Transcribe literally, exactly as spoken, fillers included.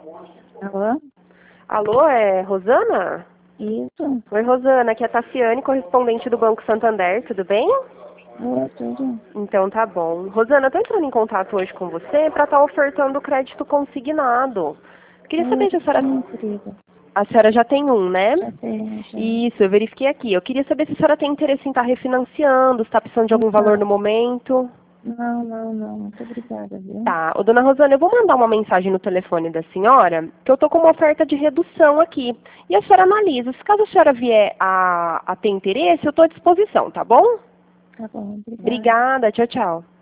Alô? Alô, é Rosana? Isso? Oi, Rosana, aqui é a Tassiane, correspondente do Banco Santander, tudo bem? Oi, tudo? Então tá bom. Rosana, eu tô entrando em contato hoje com você para estar ofertando crédito consignado. Queria Eu saber se já a senhora... tinha, querida. A senhora já tem um, né? Já tenho, já. Isso, eu verifiquei aqui. Eu queria saber se a senhora tem interesse em estar refinanciando, se está precisando de algum valor no Não, momento. não, não, não. Muito obrigada, viu? Tá, ô, dona Rosana, eu vou mandar uma mensagem no telefone da senhora, que eu tô com uma oferta de redução aqui. E a senhora analisa. Se caso a senhora vier a, a ter interesse, eu estou à disposição, tá bom? Tá bom, obrigada. Obrigada, tchau, tchau.